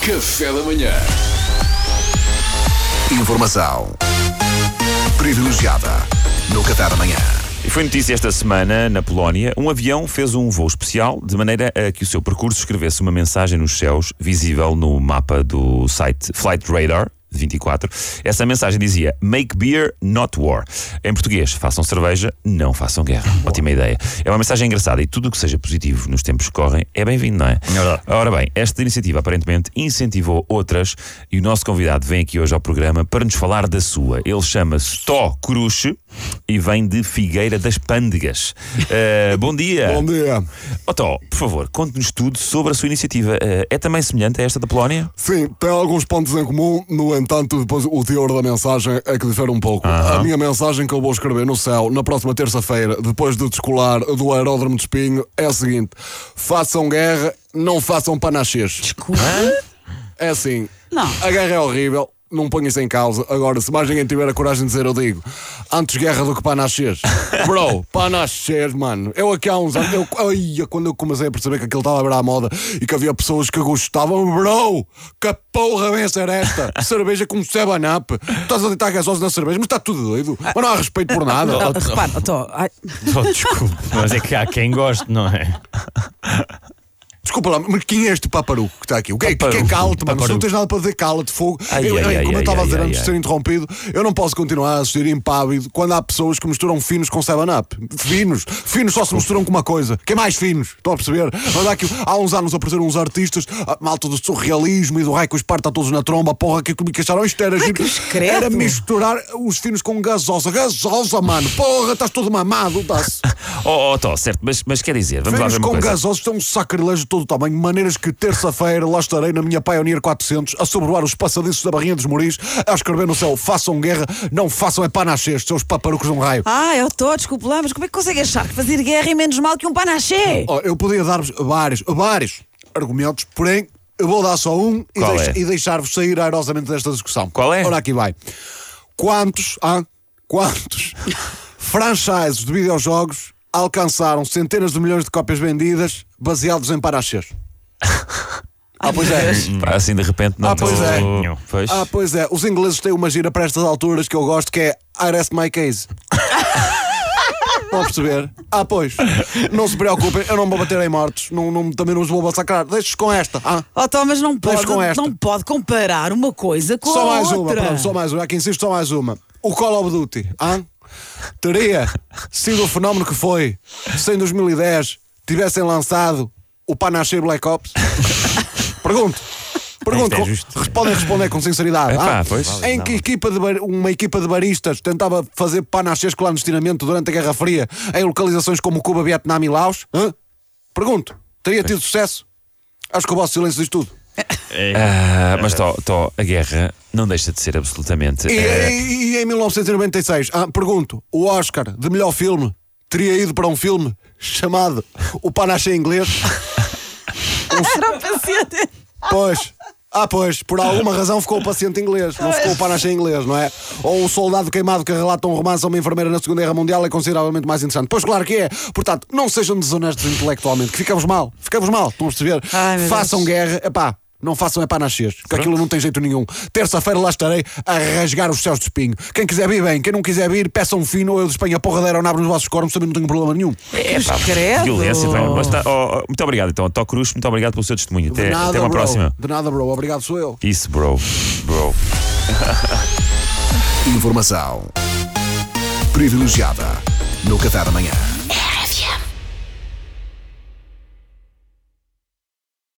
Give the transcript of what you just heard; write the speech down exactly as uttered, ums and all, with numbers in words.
Café da manhã. Informação privilegiada no Café da manhã. E foi notícia esta semana, na Polónia, um avião fez um voo especial de maneira a que o seu percurso escrevesse uma mensagem nos céus, visível no mapa do site Flight Radar vinte e quatro. Essa mensagem dizia: Make beer, not war. Em português, façam cerveja, não façam guerra. Ótima ideia. É uma mensagem engraçada e tudo o que seja positivo nos tempos que correm é bem-vindo, não é? É verdade. Ora bem, esta iniciativa aparentemente incentivou outras e o nosso convidado vem aqui hoje ao programa para nos falar da sua. Ele chama-se Tó Cruche e vem de Figueira das Pândegas. Uh, bom dia. Bom dia. Oh, Tó, por favor, conte-nos tudo sobre a sua iniciativa. Uh, é também semelhante a esta da Polónia? Sim, tem alguns pontos em comum, no entanto, depois o teor da mensagem é que difere um pouco. Uh-huh. A minha mensagem que eu vou escrever no céu na próxima terça-feira, depois de descolar do aeródromo de Espinho, é a seguinte: façam guerra, não façam panachês. Desculpa. É assim, Não. a guerra é horrível, não ponho isso em causa. Agora, se mais ninguém tiver a coragem de dizer, eu digo: antes guerra do que panachês. Bro, panachês, mano. Eu aqui há uns anos, eu, ai, quando eu comecei a perceber que aquilo estava a virar à moda e que havia pessoas que gostavam, bro, que porra vem a ser esta? Cerveja com seven up. Estás a deitar gasosos na cerveja, mas está tudo doido. Mas não há respeito por nada. Não, repara, oh, Tó, ai, Oh, desculpe, mas é que há quem goste, não é? Desculpa lá, mas quem é este paparuco que está aqui? O que é que é? Cala-te, mano. Se não tens nada para dizer, cala-te, fogo. Ai, eu, ai, eu, ai, como eu ai, estava a ai, dizer ai, antes de ai. ser interrompido, eu não posso continuar a assistir impávido quando há pessoas que misturam finos com seven up. Finos. Finos só se misturam com uma coisa. Que é mais finos. Estão a perceber? Mas há, aqui, há uns anos apareceram uns artistas, a malta do surrealismo e do raio que os parta todos na tromba, porra, que, que acharam isto era giro. credo. Era misturar os finos com gasosa. Gasosa, mano. Porra, estás todo mamado. Estás. Oh, oh Tó, certo, mas, mas quer dizer, vamos lá Finos ver uma com coisa. gasosos estão um sacrilégio de todo o tamanho, de maneiras que terça-feira lá estarei na minha Pioneer quatrocentos a sobrevoar os passadiços da Barrinha dos Moris, a escrever no céu: façam guerra, não façam é panachês, seus paparucos de um raio. ah, eu estou, desculpe lá, mas como é que consegue achar que fazer guerra é menos mal que um panaché? Oh, eu podia dar-vos vários, vários argumentos, porém eu vou dar só um e, Qual deix- é? e deixar-vos sair airosamente desta discussão. Qual é? Ora, aqui vai. Quantos, ah, quantos franchises de videojogos alcançaram centenas de milhões de cópias vendidas baseados em panachês? Ah, pois é. Pá, assim de repente não Ah, pois tô- é. Pois. Ah, pois é. Os ingleses têm uma gira para estas alturas que eu gosto, que é I rest my case. Estão a perceber? Ah, pois. Não se preocupem, eu não vou bater em mortos. Não, não, também não os vou massacrar. Deixe-os com esta. Ah? Oh, Tó, mas não Deixa pode, com esta. não pode comparar uma coisa com Só a mais uma, outra. pronto, só mais uma. Aqui insisto, só mais uma. O Call of Duty, ah? Teria sido o fenómeno que foi se em dois mil e dez tivessem lançado o Panache Black Ops? Pergunto. Pergunto, Isto é justo. com- podem responder com sinceridade. Epá, ah? pois. Em que equipa de bar- uma equipa de baristas tentava fazer panachês clandestinamente durante a Guerra Fria em localizações como Cuba, Vietnã e Laos? Hã? Pergunto. Teria tido sucesso? Acho que o vosso silêncio diz tudo. Ah, mas Tó, Tó, a guerra não deixa de ser absolutamente. E, eh, e- e em mil novecentos e noventa e seis, ah, pergunto, o Oscar de melhor filme teria ido para um filme chamado O Panache Inglês? Era um paciente. Pois. Ah, pois, por alguma razão ficou o paciente inglês, não ficou o panache inglês, não é? Ou um soldado queimado que relata um romance a uma enfermeira na Segunda Guerra Mundial é consideravelmente mais interessante. Pois claro que é. Portanto, não sejam desonestos intelectualmente, que ficamos mal, ficamos mal, estão a perceber? Ai, meu Façam Deus. guerra, epá, não façam é panachês, que aquilo não tem jeito nenhum. Terça-feira lá estarei a rasgar os céus de espinho. Quem quiser vir, bem, quem não quiser vir, peçam um fino ou eu de Espanha a porra da aeronave nos vossos cornos, também não tenho problema nenhum. é, pá, credo. violência. Bem, mas tá- oh, oh, muito obrigado, então, Tó Cruz, muito obrigado pelo seu testemunho. De Até, nada, até uma bro. próxima. De nada, bro. Obrigado, sou eu. Isso, bro. Bro. Informação privilegiada no Café da manhã.